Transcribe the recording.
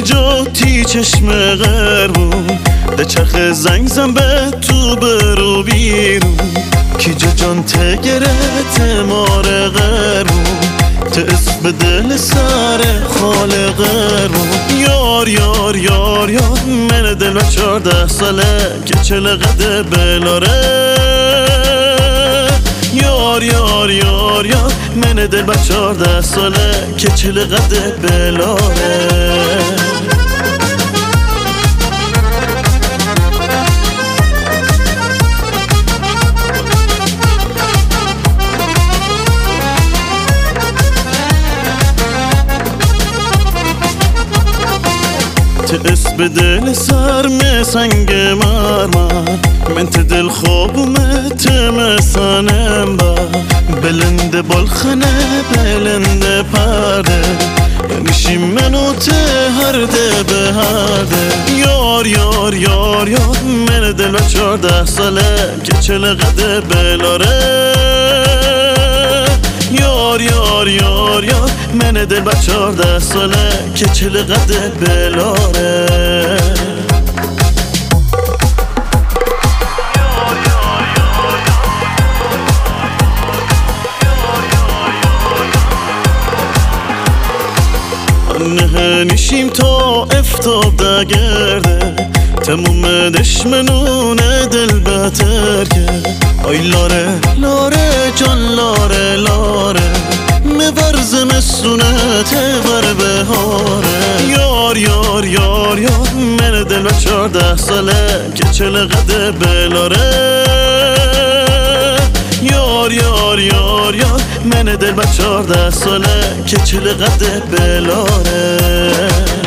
جاتی چشم قربون ده چرخ زنگ زن به تو برو بیرون کی جان تگرت مار قربون ته اسم دل سر خال قربون یار یار یار یار من دل و 14 ساله که چلقده بلاره یار یار یار یار من دل و 14 ساله که چلقده بلاره اسم دل سر می سنگ مرمر من ته دل خوابم ته مسانم با بلنده بالخنه بلنده پرده میشی منو ته هرده به هرده یار یار یار یار من دل و 14 ساله که چلقده بلاره یار یار یار یار من دل و 14 ساله که چلقده بلاره نه نیشیم تا افتاده گرده تموم دشمنون دل بتر که آی لاره لاره جان لاره لاره مبرز مسونت بر بهاره یار یار یار یار من دل و 14 ساله که چلقده بلاره یار یار یار یار من دل و 14 ساله که چلقده بلاره